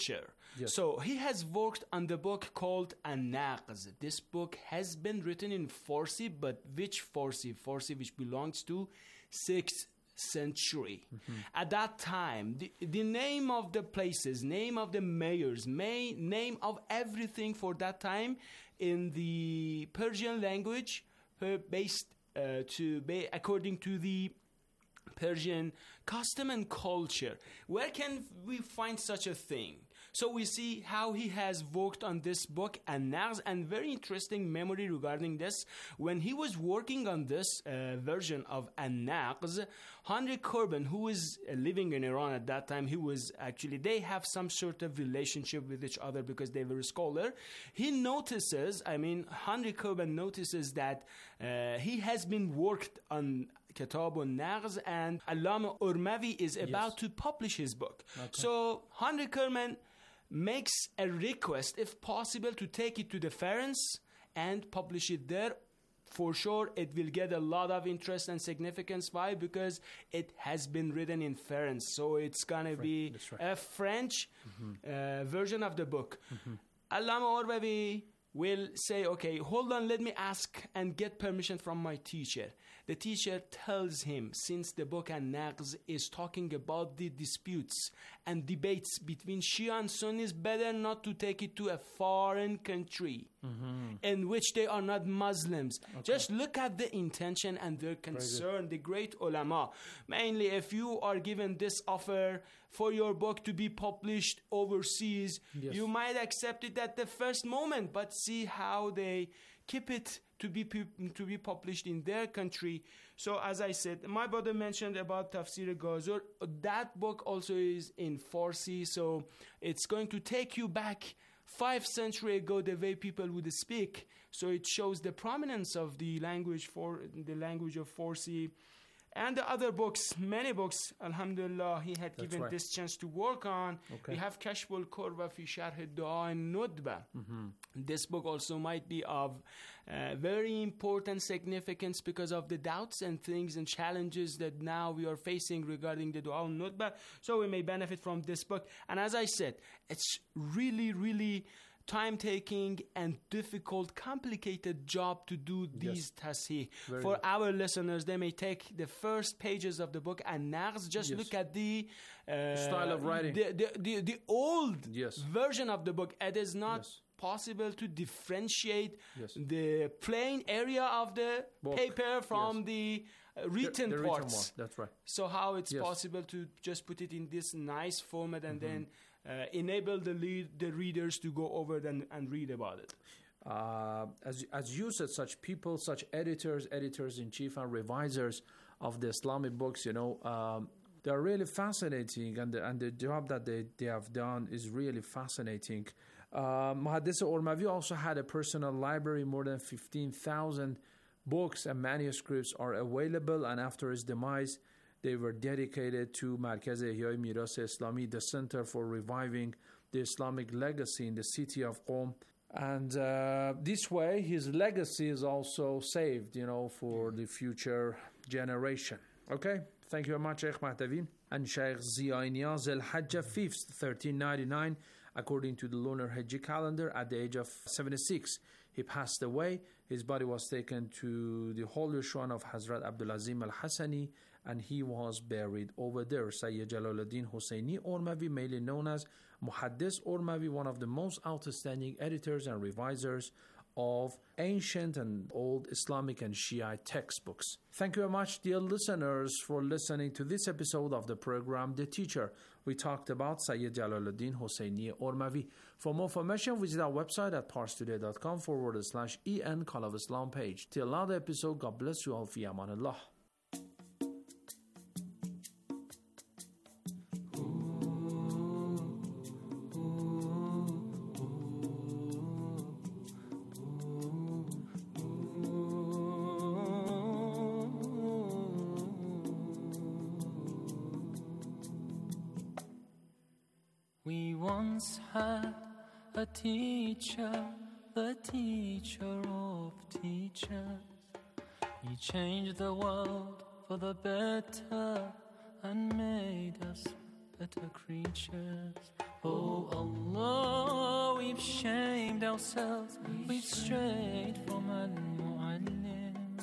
Yes. So he has worked on the book called An-Naqz. This book has been written in Farsi, but which Farsi? Farsi which belongs to 6th century. At that time, the name of the places, name of the mayors, name of everything for that time in the Persian language based according to the Persian custom and culture. Where can we find such a thing? So we see how he has worked on this book, An-Naqz, and very interesting memory regarding this. When he was working on this version of An-Naqz, Henry Corbin, who was living in Iran at that time, they have some sort of relationship with each other because they were a scholar. Henry Corbin notices that he has been worked on Kitab al-Naqz, and Allama Urmavi is about to publish his book. Okay. So Henry Corbin makes a request, if possible, to take it to the France and publish it there. For sure, it will get a lot of interest and significance. Why? Because it has been written in French, so it's gonna be a French version of the book. Allama Urmavi will say, okay, hold on, let me ask and get permission from my teacher. The teacher tells him, since the book An-Naqz is talking about the disputes and debates between Shia and Sunnis, better not to take it to a foreign country in which they are not Muslims. Okay. Just look at the intention and their concern, the great ulama. Mainly, if you are given this offer for your book to be published overseas, you might accept it at the first moment, but see how they keep it to be published in their country. So as I said, my brother mentioned about Tafsir Ghazur. That book also is in Farsi, so it's going to take you back 5 centuries ago, the way people would speak. So it shows the prominence of the language of Farsi. And the other books, many books, alhamdulillah, he had given this chance to work on. Okay. We have Kashf al-Kurba fi Sharh al-Du'a an-Nudba. This book also might be of very important significance because of the doubts and things and challenges that now we are facing regarding the Du'a an-Nudba. So we may benefit from this book. And as I said, it's really, really time-taking and difficult, complicated job to do these tasheeh. For our listeners, they may take the first pages of the book An-Naqz, just look at the style of writing, the old version of the book. It is not possible to differentiate the plain area of the book paper from the written parts. That's right. So how it's possible to just put it in this nice format and then enable the readers to go over it and read about it. As you said, such people, such editors-in-chief and revisers of the Islamic books, they're really fascinating, and the job that they have done is really fascinating. Muhaddis Urmavi also had a personal library. More than 15,000 books and manuscripts are available, and after his demise, they were dedicated to Markaz Ihyai Miras Islami, the Center for Reviving the Islamic Legacy in the city of Qom. And this way, his legacy is also saved, for the future generation. Okay, thank you very much, Sheikh Mahtavi. And Sheikh Ziya Zul-Hajj 5th, 1399, according to the lunar Hajj calendar, at the age of 76. He passed away. His body was taken to the holy shrine of Hazrat Abdulazim al-Hassani, and he was buried over there. Sayyid Jalaluddin Husseini Urmavi, mainly known as Muhaddis Urmavi, one of the most outstanding editors and revisers of ancient and old Islamic and Shiite textbooks. Thank you very much, dear listeners, for listening to this episode of the program, The Teacher. We talked about Sayyid Jalaluddin Husseini Urmavi. For more information, visit our website at parstoday.com/en Call of Islam page. Till another episode, God bless you all. Fi amanillah. We once had a teacher, the teacher of teachers. He changed the world for the better and made us utter creatures. Oh Allah, we've shamed ourselves, we've strayed from Al-Mu'allim.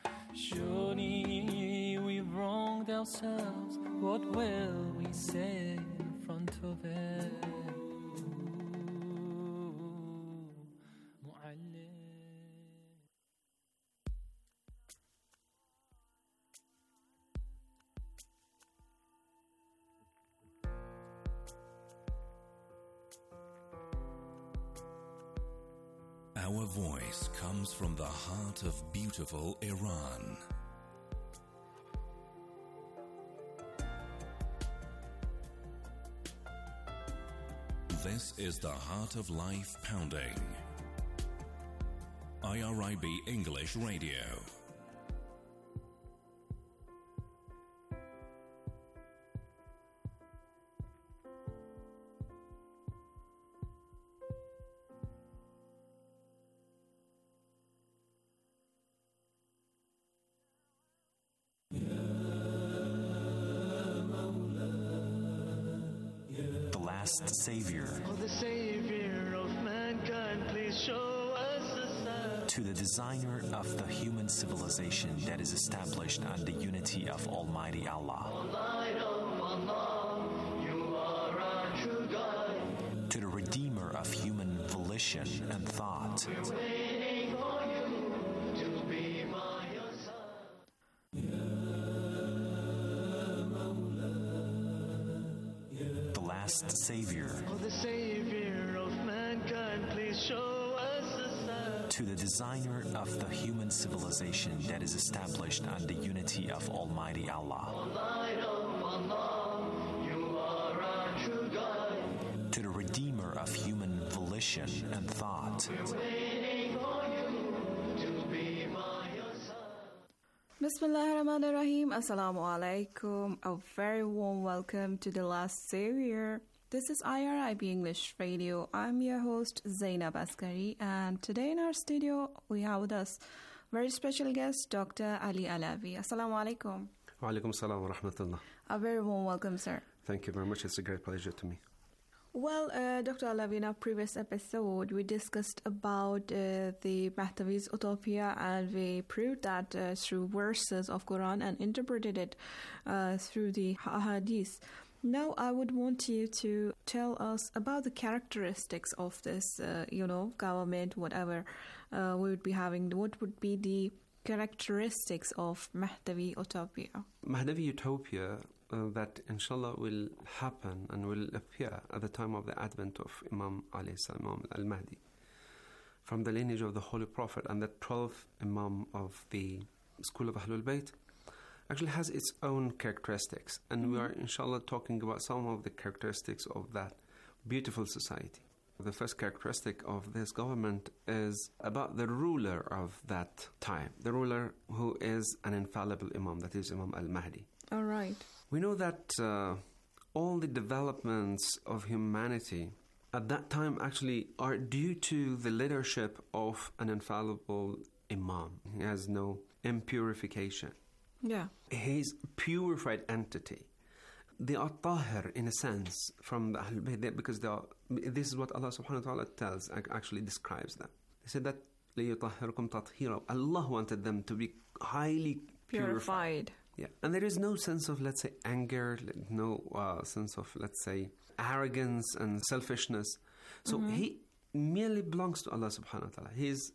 Surely we've wronged ourselves, what will we say in front of it? Our voice comes from the heart of beautiful Iran. This is the Heart of Life Pounding. IRIB English Radio. Savior. Oh, the Savior of mankind, please show us the sign. To the designer of the human civilization that is established on the unity of Almighty Allah. Light of Allah, you are our true guide. To the redeemer of human volition and thought. We're waiting for you to be by your side. Savior. Oh, the Savior of mankind, please show us the sign. To the designer of the human civilization that is established on the unity of Almighty Allah. Light of Allah, you are our true guide. To the redeemer of human volition and thought. We're waiting for you to be by your side. Bismillahirrahmanirrahim. Assalamu alaikum. A very warm welcome to The Last Savior. This is IRIB English Radio. I'm your host Zainab Askari, and today in our studio we have with us very special guest Dr. Ali Alavi. Assalamu alaikum. Wa alaikum salam wa rahmatullah. A very warm welcome, sir. Thank you very much. It's a great pleasure to me. Well, Dr. Alavi, in our previous episode, we discussed about the Mahdavi's utopia, and we proved that through verses of Quran and interpreted it through the hadith. Now, I would want you to tell us about the characteristics of this, government, whatever we would be having. What would be the characteristics of Mahdavi utopia? Mahdavi utopia that inshallah will happen and will appear at the time of the advent of Imam alayhi salam al-Mahdi, from the lineage of the Holy Prophet and the 12th Imam of the school of Ahlul Bayt, actually has its own characteristics, and we are inshallah talking about some of the characteristics of that beautiful society. The first characteristic of this government is about the ruler of that time, the ruler who is an infallible Imam, that is Imam al-Mahdi. All right. We know that all the developments of humanity at that time actually are due to the leadership of an infallible Imam. He has no impurification. Yeah. He's purified entity. They are tahir in a sense from the Ahlul Bayt, because this is what Allah subhanahu wa ta'ala tells, actually describes them. He said that لِيُطَهِّرُكُمْ تَطْهِيرًا. Allah wanted them to be highly purified. Yeah. And there is no sense of, let's say, anger, no sense of, let's say, arrogance and selfishness. So he merely belongs to Allah subhanahu wa ta'ala. He's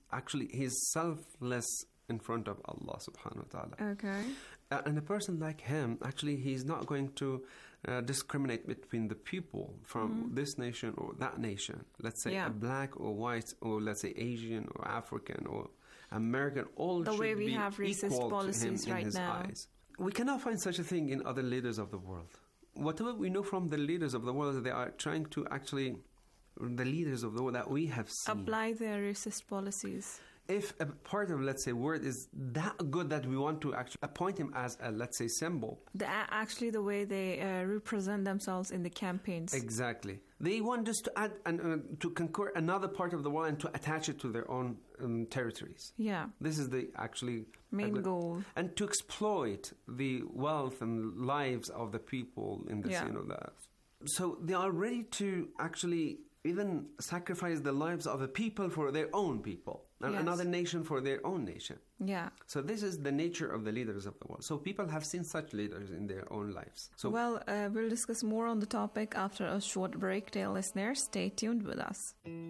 selfless in front of Allah subhanahu wa ta'ala. Okay. And a person like him, actually, he's not going to discriminate between the people from this nation or that nation. Let's say a black or white, or let's say Asian or African or American, all the should way we be have racist equal policies to him right in his now. eyes. We cannot find such a thing in other leaders of the world. Whatever we know from the leaders of the world, they are trying to actually, the leaders of the world that we have seen, apply their racist policies. If a part of, let's say, word is that good that we want to actually appoint him as a, let's say, symbol. Actually, the way they represent themselves in the campaigns. Exactly. They want just to add and to conquer another part of the world and to attach it to their own territories. Yeah. This is the actually main goal. And to exploit the wealth and lives of the people in this, So they are ready to actually even sacrifice the lives of a people for their own people, and Yes. another nation for their own nation. Yeah. So this is the nature of the leaders of the world. So people have seen such leaders in their own lives. So Well, we'll discuss more on the topic after a short break. Dear listeners, stay tuned with us.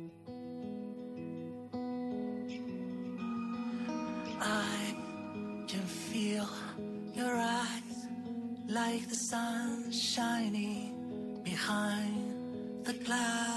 I can feel your eyes like the sun shining behind the clouds.